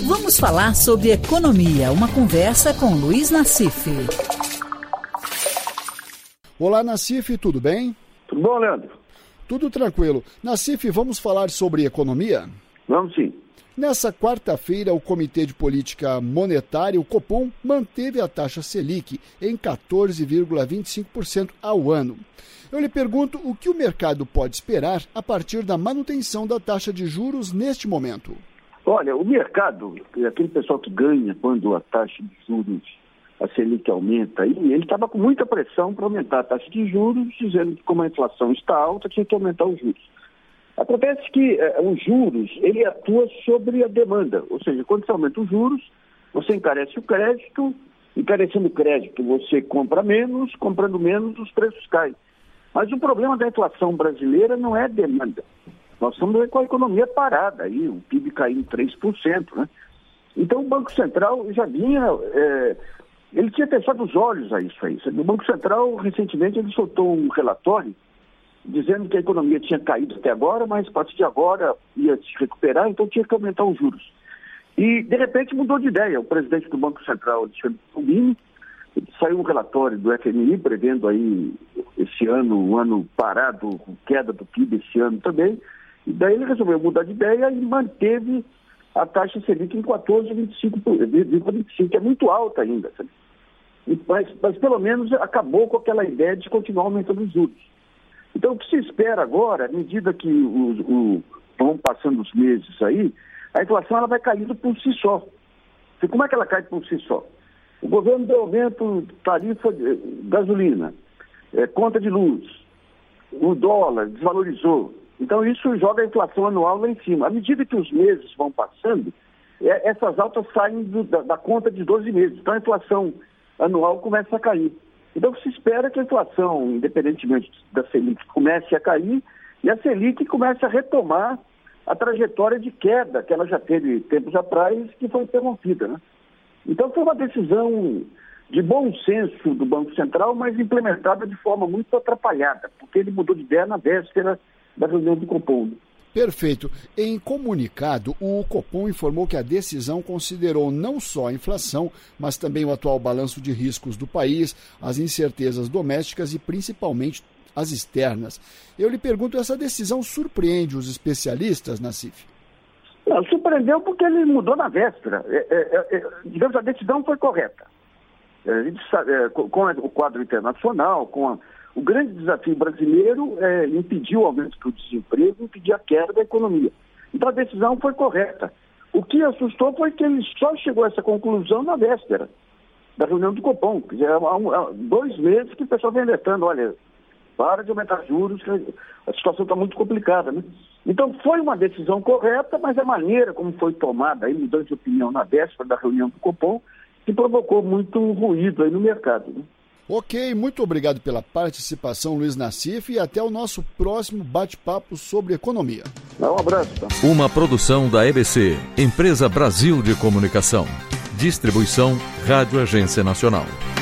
Vamos falar sobre economia, uma conversa com Luiz Nassif. Olá, Nassif, tudo bem? Tudo bom, Leandro? Tudo tranquilo. Nassif, vamos falar sobre economia? Vamos sim. Nessa quarta-feira, o Comitê de Política Monetária, o Copom, manteve a taxa Selic em 14,25% ao ano. Eu lhe pergunto o que o mercado pode esperar a partir da manutenção da taxa de juros neste momento. Olha, o mercado, aquele pessoal que ganha quando a taxa de juros, a Selic aumenta, ele estava com muita pressão para aumentar a taxa de juros, dizendo que como a inflação está alta, tinha que aumentar os juros. Acontece que os juros, ele atua sobre a demanda, ou seja, quando você aumenta os juros, você encarece o crédito, encarecendo o crédito você compra menos, comprando menos os preços caem. Mas o problema da inflação brasileira não é demanda. Nós estamos com a economia parada, aí, o PIB caindo 3%, né? Então o Banco Central já vinha, ele tinha fechado os olhos a isso aí. O Banco Central, recentemente, ele soltou um relatório dizendo que a economia tinha caído até agora, mas a partir de agora ia se recuperar, então tinha que aumentar os juros. E, de repente, mudou de ideia. O presidente do Banco Central, Alexandre Funini, saiu um relatório do FMI prevendo aí esse ano, um ano parado, com queda do PIB esse ano também, e daí ele resolveu mudar de ideia e manteve a taxa Selic em 14,25%, que é muito alta ainda, sabe? Mas pelo menos acabou com aquela ideia de continuar aumentando os juros. Então, o que se espera agora, à medida que vão passando os meses aí, a inflação ela vai caindo por si só. E como é que ela cai por si só? O governo deu aumento, tarifa de gasolina, conta de luz, o dólar desvalorizou. Então, isso joga a inflação anual lá em cima. À medida que os meses vão passando, essas altas saem da conta de 12 meses. Então, a inflação anual começa a cair. Então, se espera que a inflação, independentemente da Selic, comece a cair e a Selic comece a retomar a trajetória de queda que ela já teve tempos atrás, que foi interrompida, né? Então, foi uma decisão de bom senso do Banco Central, mas implementada de forma muito atrapalhada, porque ele mudou de ideia na véspera da reunião do Copom. Perfeito. Em comunicado, o Copom informou que a decisão considerou não só a inflação, mas também o atual balanço de riscos do país, as incertezas domésticas e principalmente as externas. Eu lhe pergunto, essa decisão surpreende os especialistas, Nassif? Não, surpreendeu porque ele mudou na véspera. Digamos, a decisão foi correta. Com o quadro internacional, o grande desafio brasileiro é impedir o aumento do desemprego, impedir a queda da economia. Então a decisão foi correta. O que assustou foi que ele só chegou a essa conclusão na véspera da reunião do Copom. Quer dizer, há 2 meses que o pessoal vem alertando, olha, para de aumentar juros, que a situação está muito complicada, né? Então foi uma decisão correta, mas a maneira como foi tomada, aí, mudando de opinião na véspera da reunião do Copom, que provocou muito ruído aí no mercado, né? Ok, muito obrigado pela participação, Luiz Nassif, e até o nosso próximo bate-papo sobre economia. Um abraço. Tá? Uma produção da EBC, Empresa Brasil de Comunicação. Distribuição Rádio Agência Nacional.